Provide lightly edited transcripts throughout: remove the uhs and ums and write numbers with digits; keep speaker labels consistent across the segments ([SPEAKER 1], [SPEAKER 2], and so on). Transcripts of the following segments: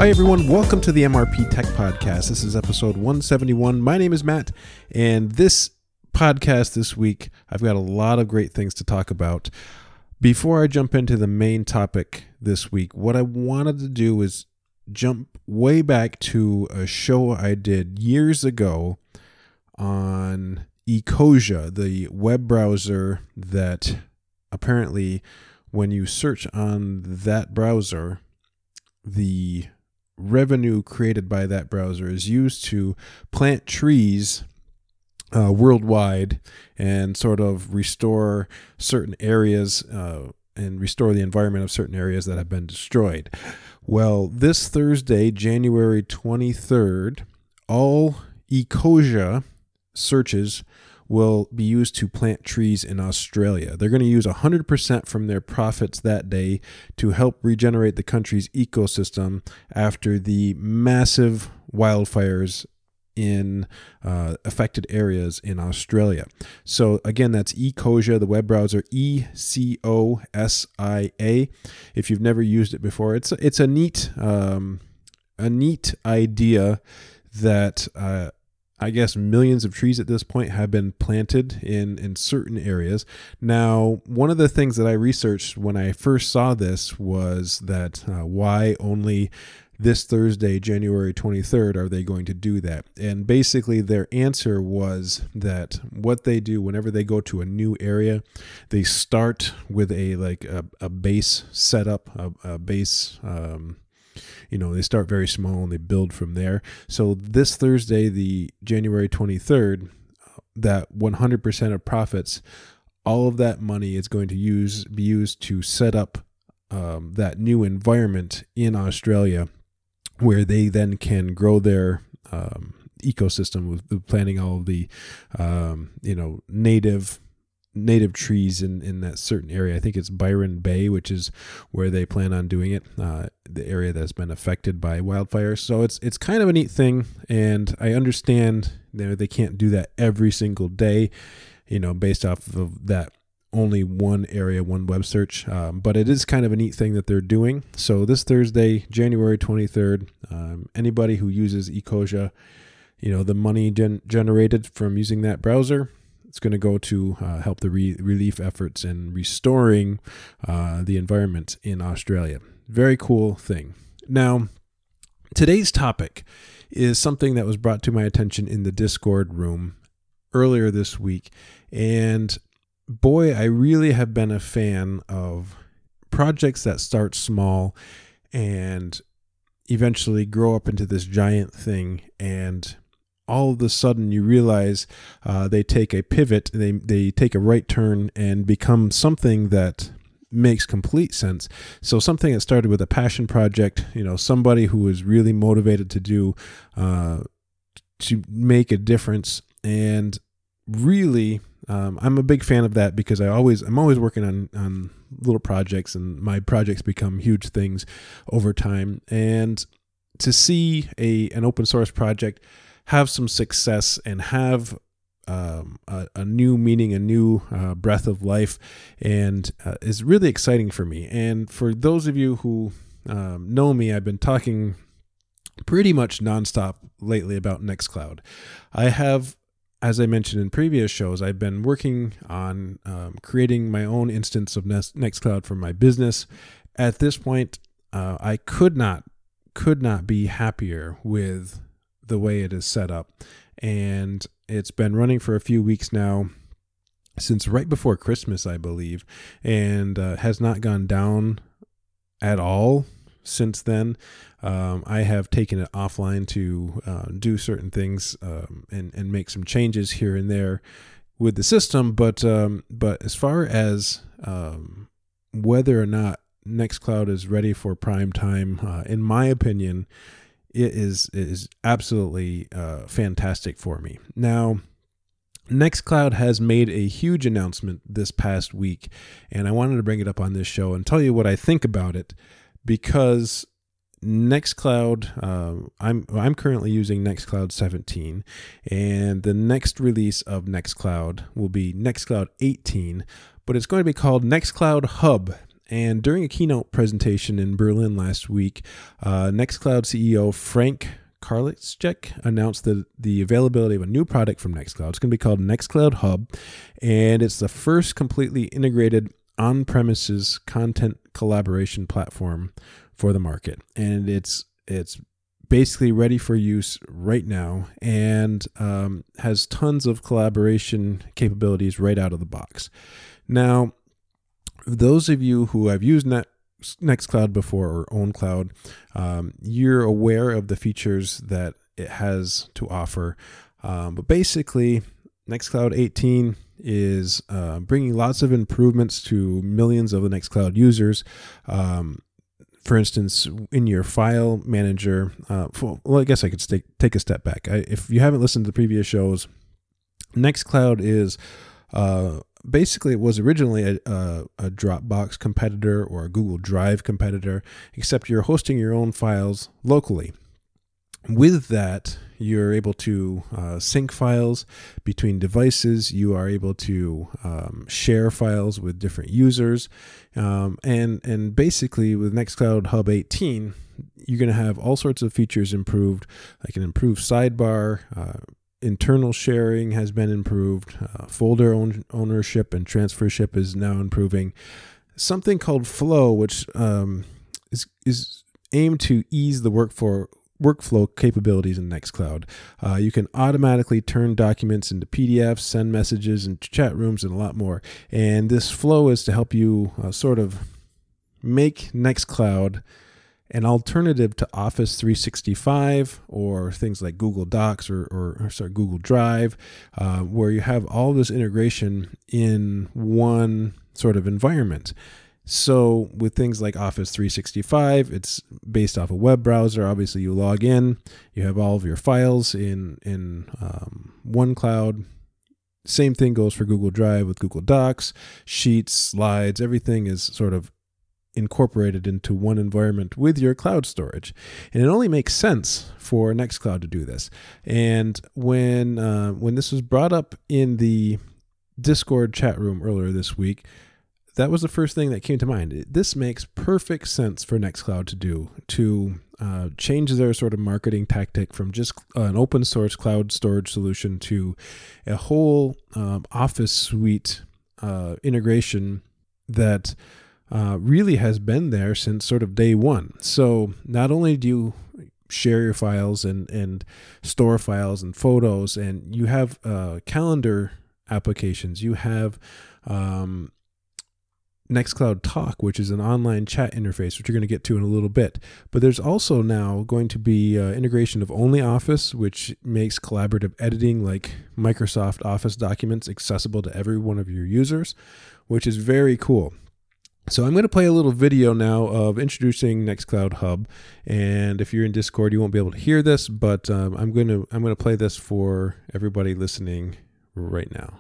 [SPEAKER 1] Hi, everyone. Welcome to the MRP Tech Podcast. This is episode 171. My name is Matt, and this podcast this week, I've got a lot of great things to talk about. Before I jump into the main topic this week, what I wanted to do is jump way back to a show I did years ago on Ecosia, the web browser that apparently when you search on that browser, the revenue created by that browser is used to plant trees worldwide and sort of restore certain areas and restore the environment of certain areas that have been destroyed. Well, this Thursday, January 23rd, all Ecosia searches will be used to plant trees in Australia. They're going to use 100% from their profits that day to help regenerate the country's ecosystem after the massive wildfires in affected areas in Australia. So again, that's Ecosia, the web browser, Ecosia. If you've never used it before, it's a neat idea that I guess millions of trees at this point have been planted in certain areas. Now, one of the things that I researched when I first saw this was that why only this Thursday, January 23rd, are they going to do that? And basically their answer was that what they do whenever they go to a new area, they start with a base setup, a base they start very small and they build from there. So this Thursday, the January 23rd, that 100% of profits, all of that money is going to be used to set up that new environment in Australia where they then can grow their ecosystem with planting all of the native trees in that certain area. I think it's Byron Bay, which is where they plan on doing it, the area that's been affected by wildfires. So it's kind of a neat thing, and I understand they can't do that every single day, based off of that only one area, one web search, but it is kind of a neat thing that they're doing. So this Thursday, January 23rd, anybody who uses Ecosia, the money generated from using that browser, it's going to go to help the relief efforts in restoring the environment in Australia. Very cool thing. Now, today's topic is something that was brought to my attention in the Discord room earlier this week. And boy, I really have been a fan of projects that start small and eventually grow up into this giant thing, and all of a sudden you realize they take a pivot, they take a right turn and become something that makes complete sense. So something that started with a passion project, somebody who was really motivated to make a difference. And really, I'm a big fan of that because I'm always working on little projects, and my projects become huge things over time. And to see an open source project have some success and have a new meaning, a new breath of life, and is really exciting for me. And for those of you who know me, I've been talking pretty much nonstop lately about Nextcloud. I have, as I mentioned in previous shows, I've been working on creating my own instance of Nextcloud for my business. At this point, I could not be happier with the way it is set up, and it's been running for a few weeks now, since right before Christmas, I believe, and has not gone down at all since then. I have taken it offline to do certain things and make some changes here and there with the system, but as far as whether or not Nextcloud is ready for prime time, in my opinion, it is absolutely fantastic for me. Now, Nextcloud has made a huge announcement this past week, and I wanted to bring it up on this show and tell you what I think about it, because Nextcloud, I'm currently using Nextcloud 17, and the next release of Nextcloud will be Nextcloud 18, but it's going to be called Nextcloud Hub. And during a keynote presentation in Berlin last week, Nextcloud CEO Frank Karliczek announced the availability of a new product from Nextcloud. It's going to be called Nextcloud Hub, and it's the first completely integrated on-premises content collaboration platform for the market. And it's basically ready for use right now, and has tons of collaboration capabilities right out of the box. Now, those of you who have used Nextcloud before or OwnCloud, you're aware of the features that it has to offer. But basically, Nextcloud 18 is bringing lots of improvements to millions of the Nextcloud users. For instance, in your file manager, well, I guess I could take a step back. If you haven't listened to the previous shows, Nextcloud is basically, it was originally a Dropbox competitor or a Google Drive competitor, except you're hosting your own files locally. With that, you're able to sync files between devices. You are able to share files with different users. And basically, with Nextcloud Hub 18, you're going to have all sorts of features improved, like an improved sidebar. Internal sharing has been improved. Folder ownership and transfership is now improving. Something called Flow, which is aimed to ease the workflow capabilities in Nextcloud. You can automatically turn documents into PDFs, send messages into chat rooms, and a lot more. And this Flow is to help you sort of make Nextcloud an alternative to Office 365 or things like Google Docs or Google Drive, where you have all this integration in one sort of environment. So with things like Office 365, it's based off a web browser. Obviously, you log in, you have all of your files in OneCloud. Same thing goes for Google Drive with Google Docs, Sheets, Slides. Everything is sort of incorporated into one environment with your cloud storage. And it only makes sense for Nextcloud to do this. And when this was brought up in the Discord chat room earlier this week, that was the first thing that came to mind. This makes perfect sense for Nextcloud to do, to change their sort of marketing tactic from just an open source cloud storage solution to a whole Office suite integration that really has been there since sort of day one. So not only do you share your files and store files and photos, and you have calendar applications, you have Nextcloud Talk, which is an online chat interface, which you're going to get to in a little bit. But there's also now going to be integration of OnlyOffice, which makes collaborative editing like Microsoft Office documents accessible to every one of your users, which is very cool. So I'm going to play a little video now of introducing Nextcloud Hub, and if you're in Discord, you won't be able to hear this, but I'm going to play this for everybody listening right now.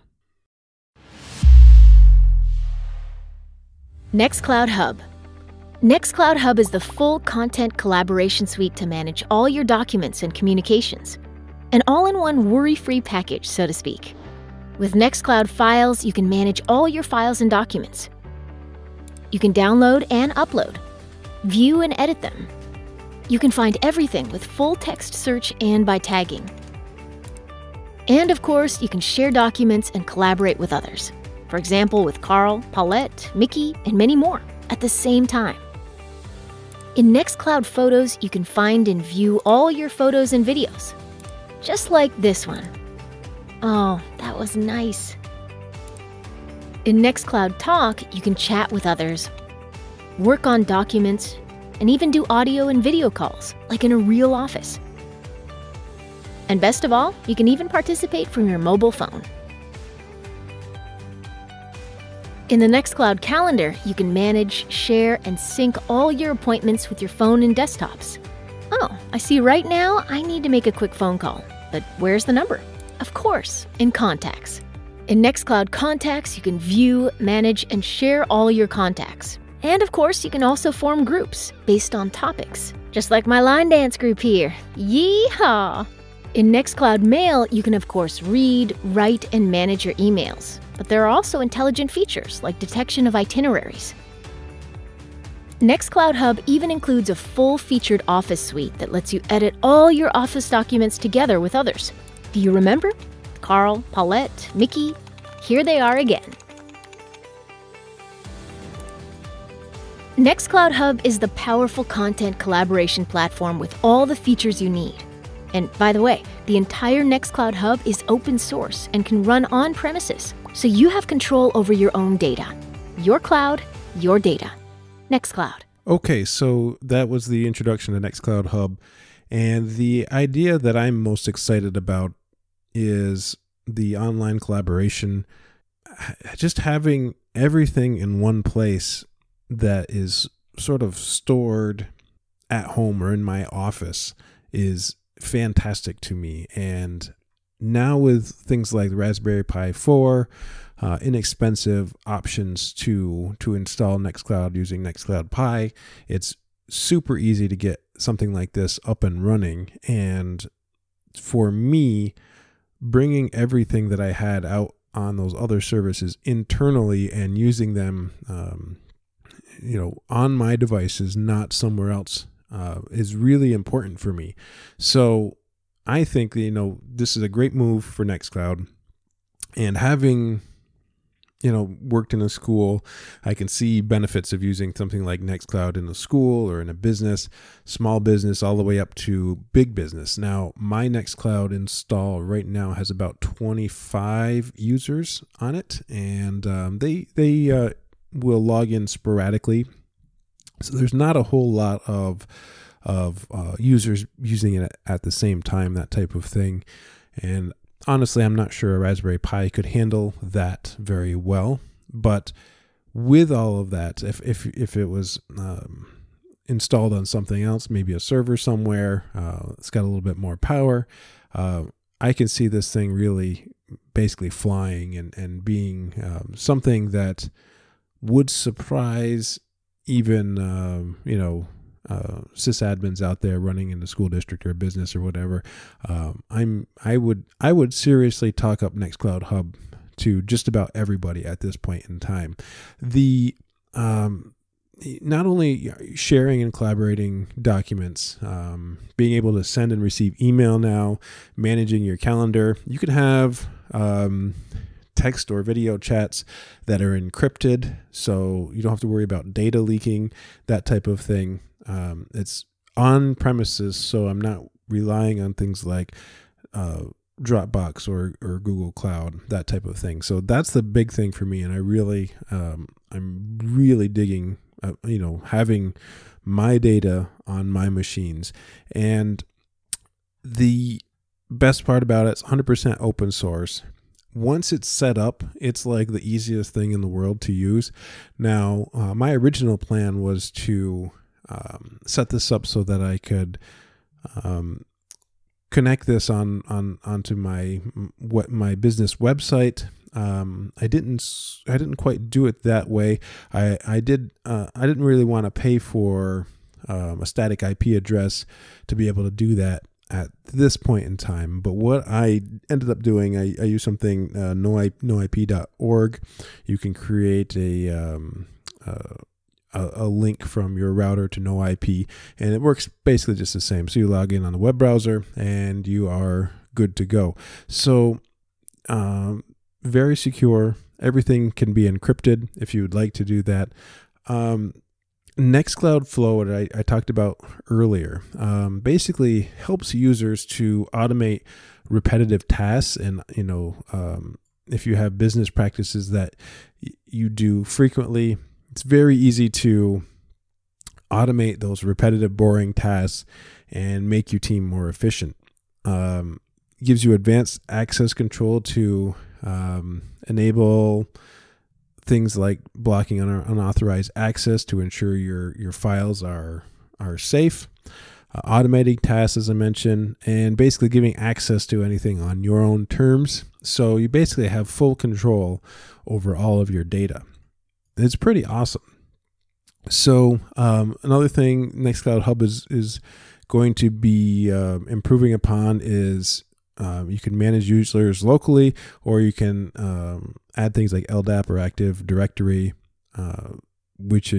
[SPEAKER 2] Nextcloud Hub. Nextcloud Hub is the full content collaboration suite to manage all your documents and communications. An all-in-one worry-free package, so to speak. With Nextcloud Files, you can manage all your files and documents. You can download and upload, view and edit them. You can find everything with full text search and by tagging. And of course, you can share documents and collaborate with others. For example, with Carl, Paulette, Mickey, and many more at the same time. In Nextcloud Photos, you can find and view all your photos and videos. Just like this one. Oh, that was nice. In Nextcloud Talk, you can chat with others, work on documents, and even do audio and video calls, like in a real office. And best of all, you can even participate from your mobile phone. In the Nextcloud Calendar, you can manage, share, and sync all your appointments with your phone and desktops. Oh, I see right now I need to make a quick phone call, but where's the number? Of course, in Contacts. In Nextcloud Contacts, you can view, manage, and share all your contacts. And of course, you can also form groups based on topics, just like my line dance group here. Yeehaw! In Nextcloud Mail, you can of course read, write, and manage your emails. But there are also intelligent features like detection of itineraries. Nextcloud Hub even includes a full-featured Office suite that lets you edit all your Office documents together with others. Do you remember? Carl, Paulette, Mickey, here they are again. Nextcloud Hub is the powerful content collaboration platform with all the features you need. And by the way, the entire Nextcloud Hub is open source and can run on premises, so you have control over your own data. Your cloud, your data. Nextcloud.
[SPEAKER 1] Okay, so that was the introduction to Nextcloud Hub. And the idea that I'm most excited about is the online collaboration. Just having everything in one place that is sort of stored at home or in my office is fantastic to me. And now with things like the Raspberry Pi 4, inexpensive options to install Nextcloud using Nextcloud Pi, it's super easy to get something like this up and running. And for me, bringing everything that I had out on those other services internally and using them on my devices, not somewhere else, is really important for me. So I think that, this is a great move for Nextcloud. And having, worked in a school, I can see benefits of using something like Nextcloud in a school or in a business, small business, all the way up to big business. Now, my Nextcloud install right now has about 25 users on it, and they will log in sporadically. So there's not a whole lot of users using it at the same time, that type of thing. And honestly, I'm not sure a Raspberry Pi could handle that very well. But with all of that, if it was installed on something else, maybe a server somewhere, it's got a little bit more power, I can see this thing really basically flying and being something that would surprise even sysadmins out there running in the school district or a business or whatever. I would seriously talk up Nextcloud Hub to just about everybody at this point in time. The not only sharing and collaborating documents, being able to send and receive email now, managing your calendar. You can have text or video chats that are encrypted, so you don't have to worry about data leaking, that type of thing. It's on premises, so I'm not relying on things like Dropbox or Google Cloud, that type of thing. So that's the big thing for me, and I'm really digging having my data on my machines. And the best part about it, it's 100% open source. Once it's set up, it's like the easiest thing in the world to use. Now, my original plan was to set this up so that I could connect this onto my business website. I didn't quite do it that way. I didn't really want to pay for a static IP address to be able to do that at this point in time. But what I ended up doing, I used something noip.org. You can create a link from your router to NoIP, and it works basically just the same. So you log in on the web browser and you are good to go. So very secure. Everything can be encrypted if you would like to do that. Nextcloud Flow, that I talked about earlier, basically helps users to automate repetitive tasks. And if you have business practices that you do frequently, it's very easy to automate those repetitive, boring tasks and make your team more efficient. Gives you advanced access control to enable things like blocking unauthorized access to ensure your files are safe, automating tasks, as I mentioned, and basically giving access to anything on your own terms. So you basically have full control over all of your data. It's pretty awesome. So another thing Nextcloud Hub is going to be improving upon is you can manage users locally, or you can add things like LDAP or Active Directory, which is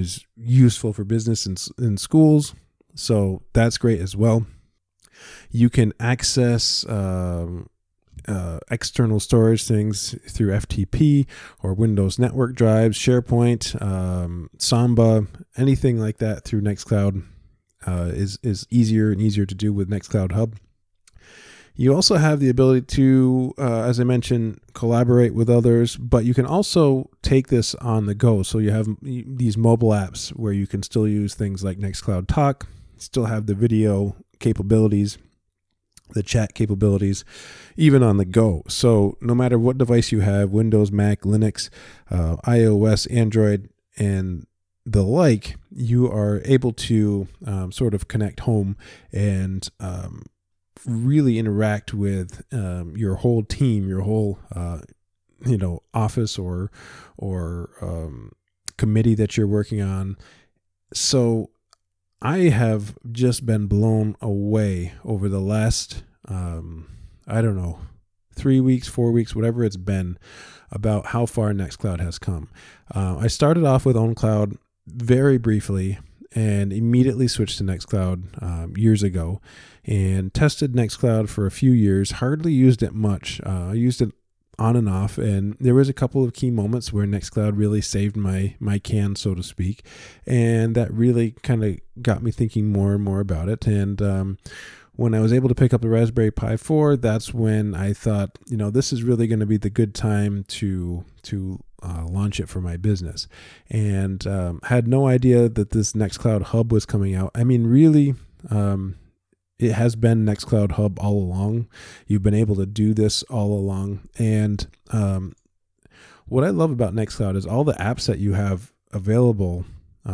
[SPEAKER 1] useful for business in schools. So that's great as well. You can access external storage things through FTP or Windows Network drives, SharePoint, Samba, anything like that through Nextcloud is easier and easier to do with Nextcloud Hub. You also have the ability to, as I mentioned, collaborate with others, but you can also take this on the go. So you have these mobile apps where you can still use things like Nextcloud Talk, still have the video capabilities, the chat capabilities, even on the go. So no matter what device you have, Windows, Mac, Linux, iOS, Android, and the like, you are able to sort of connect home and really interact with your whole team, your whole office or committee that you're working on. So I have just been blown away over the last 3 weeks, 4 weeks, whatever it's been, about how far Nextcloud has come. I started off with OwnCloud very briefly and immediately switched to Nextcloud years ago and tested Nextcloud for a few years, hardly used it much. I used it on and off, and there was a couple of key moments where Nextcloud really saved my can, so to speak, and that really kind of got me thinking more and more about it. And when I was able to pick up the Raspberry Pi 4, that's when I thought, this is really going to be the good time to launch it for my business, and had no idea that this Nextcloud Hub was coming out. I mean, really, it has been Nextcloud Hub all along. You've been able to do this all along. And what I love about Nextcloud is all the apps that you have available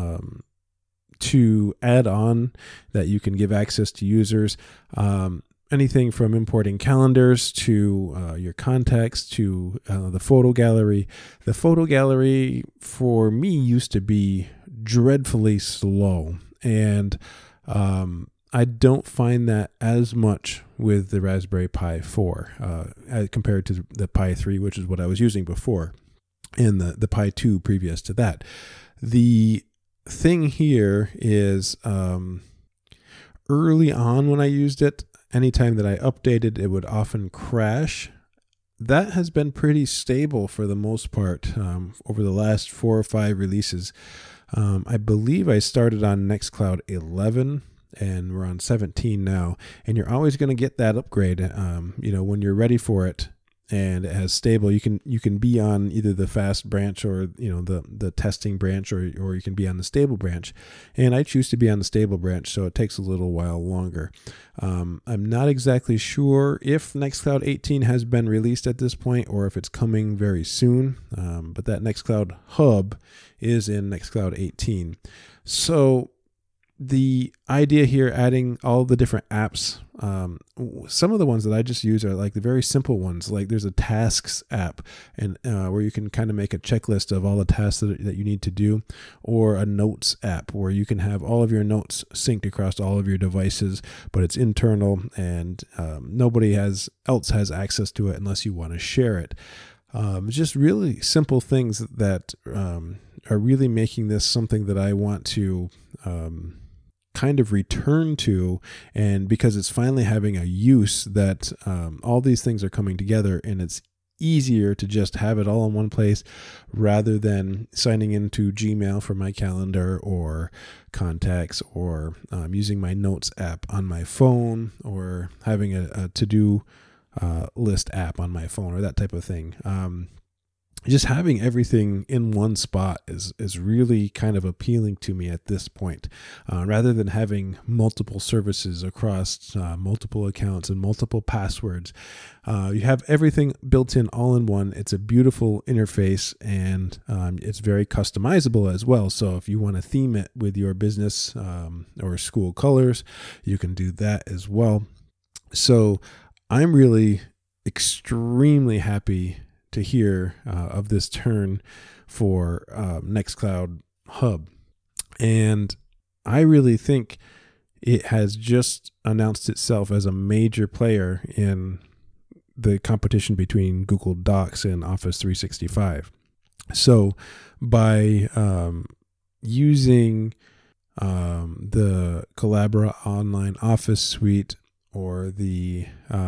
[SPEAKER 1] to add on that you can give access to users. Anything from importing calendars to your contacts to the photo gallery. The photo gallery for me used to be dreadfully slow, and I don't find that as much with the Raspberry Pi 4 compared to the Pi 3, which is what I was using before, and the Pi 2 previous to that. The thing here is early on when I used it, anytime that I updated, it would often crash. That has been pretty stable for the most part over the last 4 or 5 releases. I believe I started on Nextcloud 11, and we're on 17 now, and you're always going to get that upgrade when you're ready for it and it has stable. You can be on either the fast branch or the testing branch, or you can be on the stable branch, and I choose to be on the stable branch, so it takes a little while longer. I'm not exactly sure if Nextcloud 18 has been released at this point or if it's coming very soon, but that Nextcloud Hub is in Nextcloud 18. So the idea here, adding all the different apps, some of the ones that I just use are like the very simple ones. Like there's a tasks app, and where you can kind of make a checklist of all the tasks that you need to do, or a notes app where you can have all of your notes synced across all of your devices, but it's internal and nobody else has access to it unless you want to share it. Just really simple things that are really making this something that I want to kind of return to, and because it's finally having a use that all these things are coming together, and it's easier to just have it all in one place rather than signing into Gmail for my calendar or contacts, or using my notes app on my phone, or having a to-do list app on my phone, or that type of thing. Just having everything in one spot is really kind of appealing to me at this point, rather than having multiple services across multiple accounts and multiple passwords. You have everything built in all in one. It's a beautiful interface, and it's very customizable as well. So if you want to theme it with your business or school colors, you can do that as well. So I'm really extremely happy to hear of this turn for Nextcloud Hub. And I really think it has just announced itself as a major player in the competition between Google Docs and Office 365. So by using the Collabora Online Office Suite or the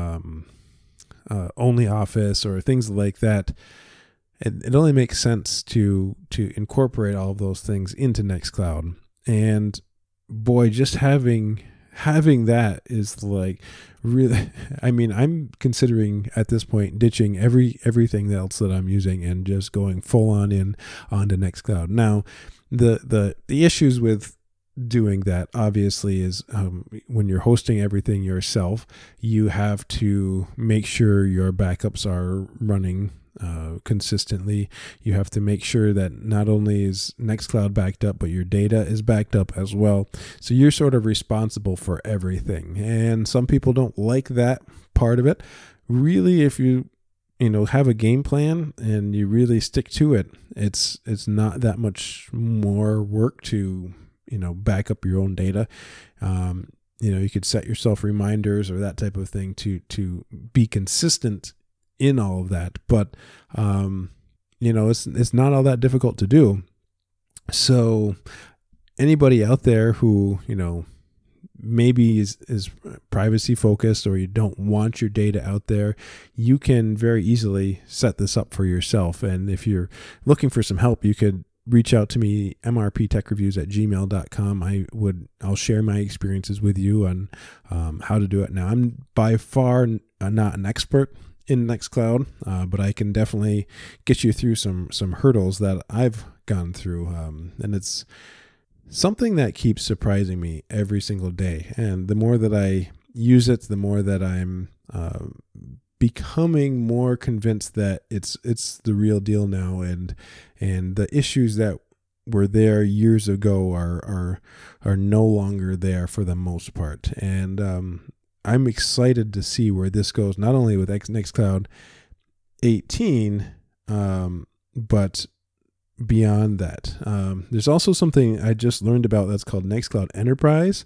[SPEAKER 1] Only Office or things like that, it only makes sense to incorporate all of those things into Nextcloud. And boy, just having that is like really, I mean, I'm considering at this point ditching everything else that I'm using and just going full on in onto Nextcloud. Now, the issues with doing that obviously is when you're hosting everything yourself, you have to make sure your backups are running consistently. You have to make sure that not only is Nextcloud backed up, but your data is backed up as well. So you're sort of responsible for everything. And some people don't like that part of it. Really, if you have a game plan and you really stick to it, it's not that much more work to back up your own data. You could set yourself reminders or that type of thing to be consistent in all of that, but it's not all that difficult to do. So anybody out there who maybe is privacy focused, or you don't want your data out there, you can very easily set this up for yourself. And if you're looking for some help, you could reach out to me, mrptechreviews@gmail.com. I'll share my experiences with you on how to do it. Now, I'm by far not an expert in Nextcloud, but I can definitely get you through some hurdles that I've gone through, and it's something that keeps surprising me every single day. And the more that I use it, the more that I'm becoming more convinced that it's the real deal now, and the issues that were there years ago are no longer there for the most part. And I'm excited to see where this goes, not only with Nextcloud 18, but beyond that. There's also something I just learned about that's called Nextcloud Enterprise,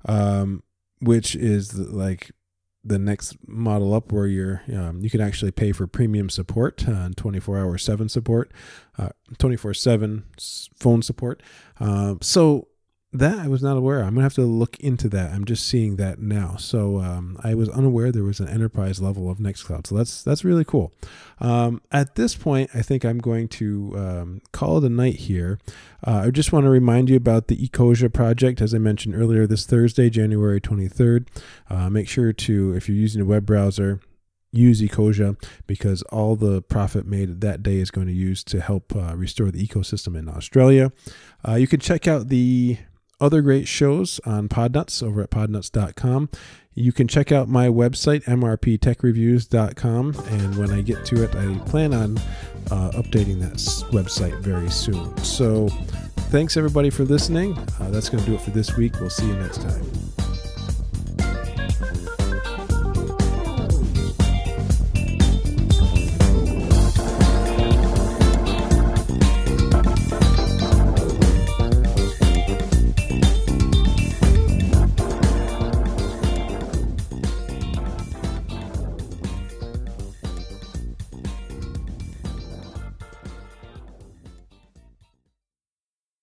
[SPEAKER 1] which is like the next model up, where you can actually pay for premium support, 24/7 support, 24/7 phone support. So that I was not aware. I'm gonna have to look into that. I'm just seeing that now. So I was unaware there was an enterprise level of Nextcloud. So that's really cool. At this point, I think I'm going to call it a night here. I just want to remind you about the Ecosia project, as I mentioned earlier, this Thursday, January 23rd. Make sure to, if you're using a web browser, use Ecosia, because all the profit made that day is going to use to help restore the ecosystem in Australia. You can check out the other great shows on Podnuts over at podnuts.com. You can check out my website, mrptechreviews.com, and when I get to it, I plan on updating that website very soon. So thanks everybody for listening. That's going to do it for this week. We'll see you next time.